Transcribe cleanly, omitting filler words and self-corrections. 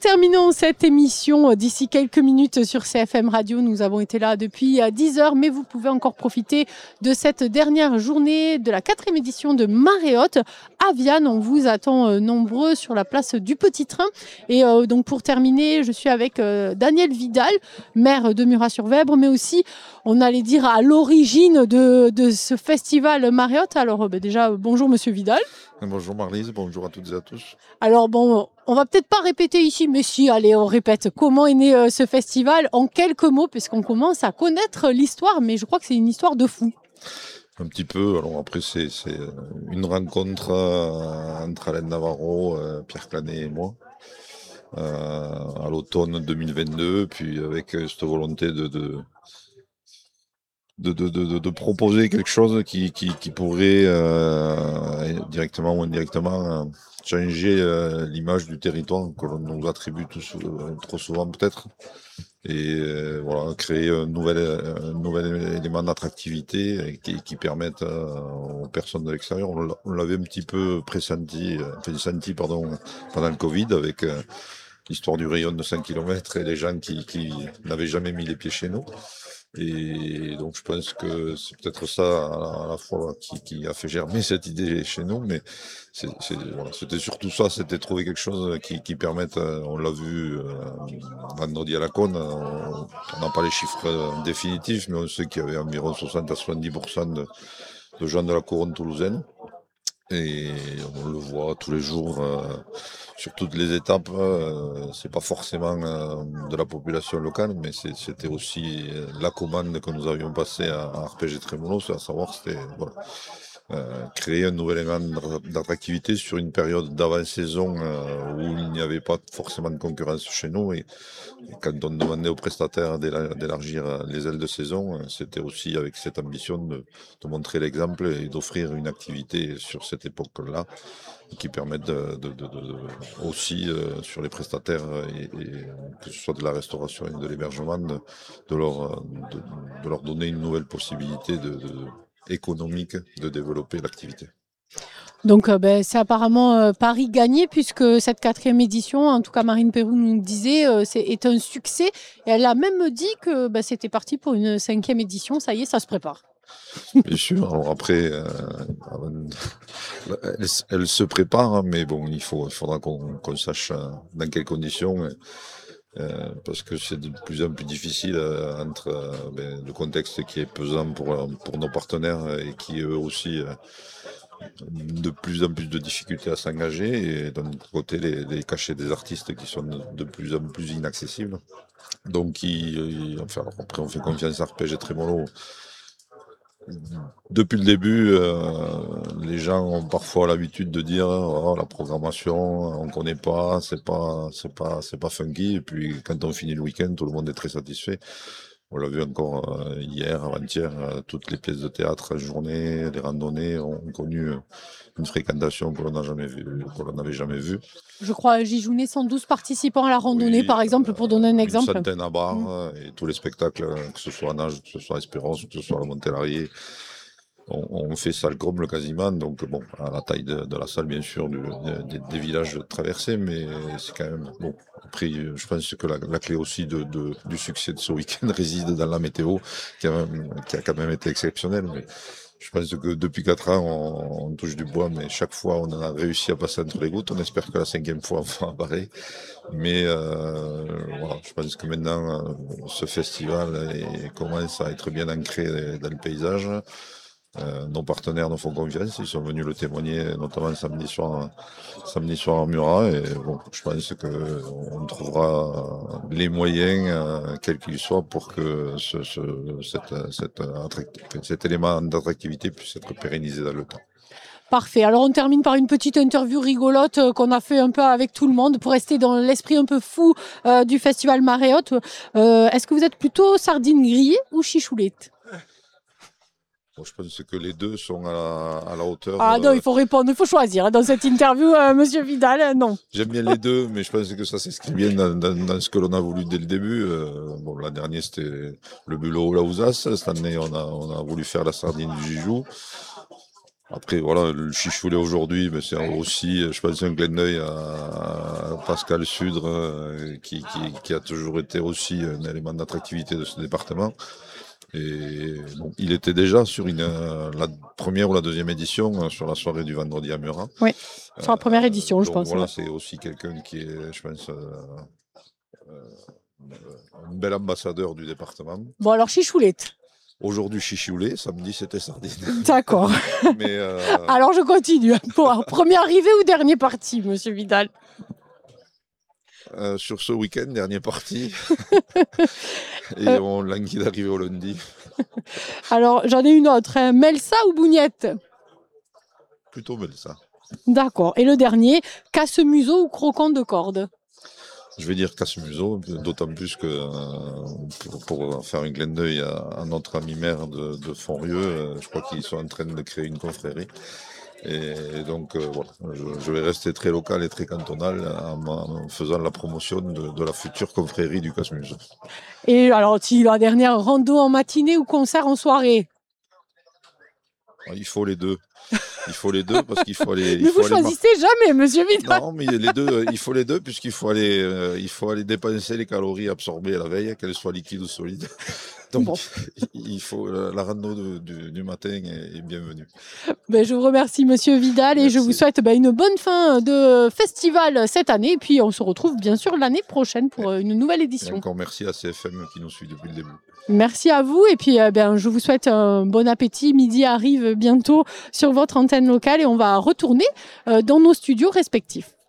terminons cette émission d'ici quelques minutes sur CFM Radio. Nous avons été là depuis 10 heures, mais vous pouvez encore profiter de cette dernière journée de la 4e édition de Marée Haute à Vianne. On vous attend nombreux sur la place du Petit Train. Et donc pour terminer, je suis avec Daniel Vidal, maire de Murat-sur-Vèbre, mais aussi, on allait dire, à l'origine de ce festival Marée Haute. Alors déjà, bonjour Monsieur Vidal. Bonjour Marlise, bonjour à toutes et à tous. Alors bon, on va peut-être pas répéter ici, mais si, allez, on répète. Comment est né ce festival en quelques mots, puisqu'on commence à connaître l'histoire, mais je crois que c'est une histoire de fou. Un petit peu, alors après c'est une rencontre entre Alain Navarro, Pierre Clanet et moi, à l'automne 2022, puis avec cette volonté de proposer quelque chose qui pourrait directement ou indirectement changer l'image du territoire que l'on nous attribue tous, trop souvent peut-être, et voilà, créer un nouvel élément d'attractivité qui permette aux personnes de l'extérieur. On l'avait un petit peu senti pendant le Covid avec l'histoire du rayon de 5 km et les gens qui n'avaient jamais mis les pieds chez nous. Et donc je pense que c'est peut-être ça à la fois qui a fait germer cette idée chez nous, mais voilà, c'était surtout ça, c'était trouver quelque chose qui permette, on l'a vu vendredi à la Cône, on n'a pas les chiffres définitifs, mais on sait qu'il y avait environ 60 à 70% de gens de la couronne toulousaine. Et on le voit tous les jours sur toutes les étapes. C'est pas forcément de la population locale, mais c'était aussi la commande que nous avions passée à RPG Trémolo, c'est à savoir c'était voilà, créer un nouvel élément d'attractivité sur une période d'avant-saison où il n'y avait pas forcément de concurrence chez nous. Et quand on demandait aux prestataires d'élargir les ailes de saison, c'était aussi avec cette ambition de montrer l'exemple et d'offrir une activité sur cette époque-là qui permette aussi sur les prestataires et que ce soit de la restauration et de l'hébergement de leur donner une nouvelle possibilité économique de développer l'activité. Donc c'est apparemment Paris gagné, puisque cette 4e édition, en tout cas Marine Pérou nous disait, est un succès. Et elle a même dit que c'était parti pour une 5e édition. Ça y est, ça se prépare. Bien sûr. Alors après, elle se prépare, hein, mais bon, il faudra qu'on sache dans quelles conditions. Parce que c'est de plus en plus difficile entre le contexte qui est pesant pour nos partenaires et qui eux aussi de plus en plus de difficultés à s'engager, et d'un autre côté les cachets des artistes qui sont de plus en plus inaccessibles. Donc enfin, après on fait confiance à RPG Trémolo. Depuis le début, les gens ont parfois l'habitude de dire la programmation, on connaît pas, c'est pas funky. Et puis quand on finit le week-end, tout le monde est très satisfait. On l'a vu encore hier, avant-hier, toutes les pièces de théâtre, la journée, les randonnées ont connu une fréquentation que l'on n'avait jamais vue. Je crois à Gijounet, 112 participants à la randonnée, par exemple, pour donner un exemple. Une centaine à barre, et tous les spectacles, que ce soit à Nage, que ce soit à Espérance, que ce soit à la Montelarié, on fait salle comble quasiment, donc bon, à la taille de la salle, bien sûr, des villages traversés, mais c'est quand même bon. Après, je pense que la clé aussi du succès de ce week-end réside dans la météo, qui a quand même été exceptionnelle. Mais je pense que depuis 4 ans, on touche du bois, mais chaque fois, on a réussi à passer entre les gouttes. On espère que la 5e fois, on va pareil. Mais voilà, je pense que maintenant, ce festival commence à être bien ancré dans le paysage. Nos partenaires nous font confiance, ils sont venus le témoigner, notamment samedi soir à Murat, et bon, je pense qu'on trouvera les moyens, quels qu'ils soient, pour que cet élément d'attractivité puisse être pérennisé dans le temps. Parfait. Alors on termine par une petite interview rigolote qu'on a fait un peu avec tout le monde pour rester dans l'esprit un peu fou du festival Marée Haute. Est-ce que vous êtes plutôt sardines grillées ou chichoulettes ? Je pense que les deux sont à la hauteur. Ah non, il faut répondre, il faut choisir. Dans cette interview, Monsieur Vidal, non. J'aime bien les deux, mais je pense que ça s'inscrit bien dans ce que l'on a voulu dès le début. Bon, l'an dernier, c'était le bulot ou la housasse. Cette année, on a voulu faire la sardine du Gijou. Après, voilà, le chichoulet aujourd'hui, mais c'est aussi, je pense, un clin d'œil à Pascal Sudre, qui a toujours été aussi un élément d'attractivité de ce département. Et bon, il était déjà sur la première ou la deuxième édition, sur la soirée du vendredi à Murat. Oui, sur la première édition, je pense. Voilà, Ouais. c'est aussi quelqu'un qui est, je pense, un bel ambassadeur du département. Bon, alors chichoulette. Aujourd'hui, chichoulet, samedi, c'était sardine. D'accord. Mais Alors je continue. Bon, premier arrivé ou dernier parti, monsieur Vidal? sur ce week-end, dernier parti. Et on languit d'arriver au lundi. Alors j'en ai une autre. Hein. Melsa ou Bougnette? Plutôt belle, ça. D'accord. Et le dernier, casse-museau ou croquant de corde? Je vais dire casse-museau, d'autant plus que pour faire un clin d'œil à notre ami maire de Fonrieux, je crois qu'ils sont en train de créer une confrérie. Et donc voilà, je vais rester très local et très cantonal en faisant la promotion de la future confrérie du casse-museau. Et alors, si la dernière, rando en matinée ou concert en soirée? Il faut les deux. Il faut les deux parce qu'il faut aller. Mais vous choisissez jamais, monsieur Vidal. Non, mais les deux, il faut les deux puisqu'il faut aller dépenser les calories absorbées la veille, qu'elles soient liquides ou solides. Donc, bon. Il faut la rando du matin est bienvenue. Ben, je vous remercie, monsieur Vidal, et je vous souhaite une bonne fin de festival cette année. Et puis, on se retrouve bien sûr l'année prochaine pour une nouvelle édition. Et encore merci à CFM qui nous suit depuis le début. Merci à vous. Et puis, je vous souhaite un bon appétit. Midi arrive bientôt sur votre antenne locale et on va retourner dans nos studios respectifs.